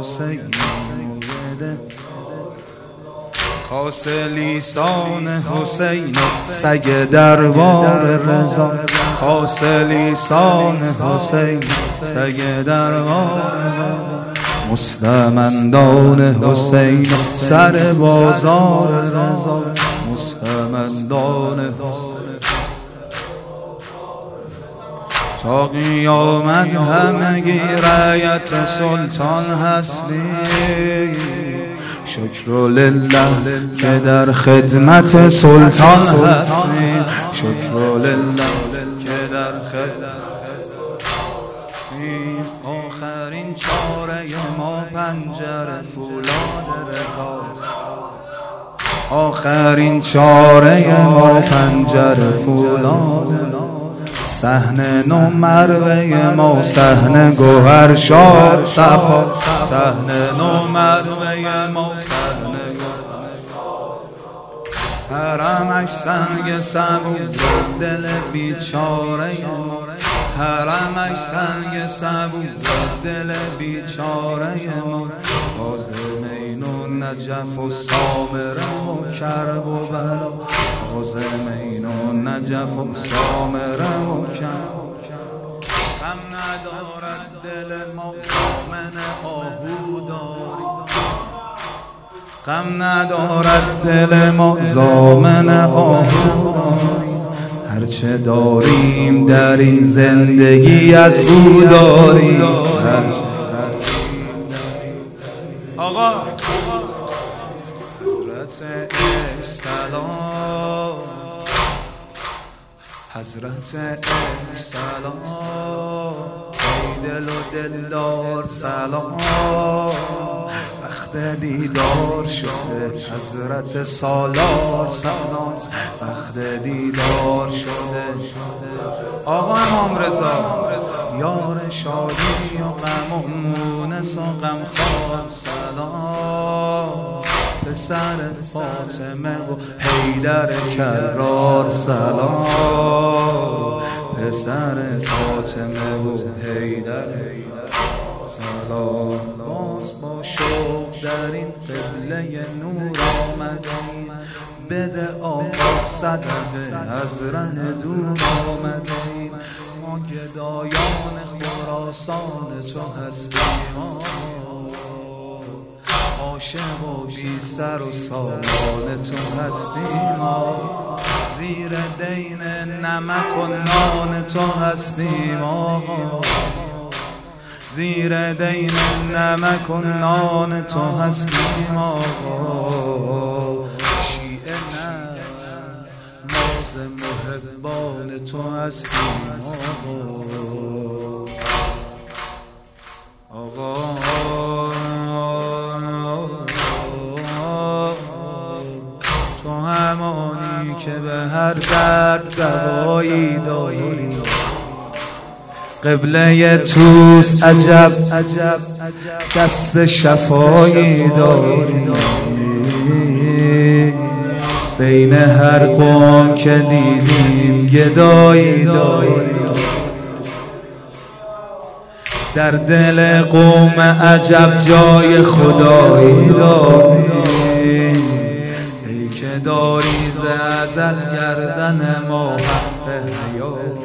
حسین بده کاس لیسان حسین سگ دربار رضا کاس لیسان حسین سگ دربار رضا مستمندان حسین سر بازار رضا مستمندان حسین تا قیامت همگی رعیت سلطان هستی شکر لله که در خدمت سلطان هستی شکر لله که در خدمت آخرین چاره ما پنجره فولاد رضاست آخرین چاره ما پنجره فولاد صحن نو مروه ما صحن گوهر شاد صفا صحن نو مروه ما صحن حرمش سنگ سبوز دل بیچاره ما حرمش سنگ سبوز دل بیچاره ما عازمین و نجف و سامره و کرب و بلا عازمین و نجف و سامره و کرب غم ندارد دل ما زامن آهو داری غم ندارد دل ما زامن آهو داری هرچه داریم در این زندگی از او داریم آقا حضرت عشق سلام حضرت عشق سلام ای دل و دلدار سلام وقت دیدار شده حضرت سالار سلام وقت دیدار شده آقا امام رضا یار شادی و غم و مونس و غمخوار سلام پسر فاطمه و حیدر کرار سلام پسر فاطمه و حیدر سلام باز با شوق در این قبله نور آمدیم بده آقا صدقه از ره دور آمدیم ما گدایان خراسان تو هستیم عاشق و بی سر و سامان تو هستیم زیر دین نمک و نان تو هستیم زیر دین نمک و نان تو هستیم شیعه نه ناز محبان تو هستیم آقا تو همانی که به هر درد دوایی داری قبله توس عجب دست شفایی داری بین هر قوم که دیدیم گدایی داری در دل قوم عجب جای خدایی داری ای که داری ز ازل گردن ما حق حیات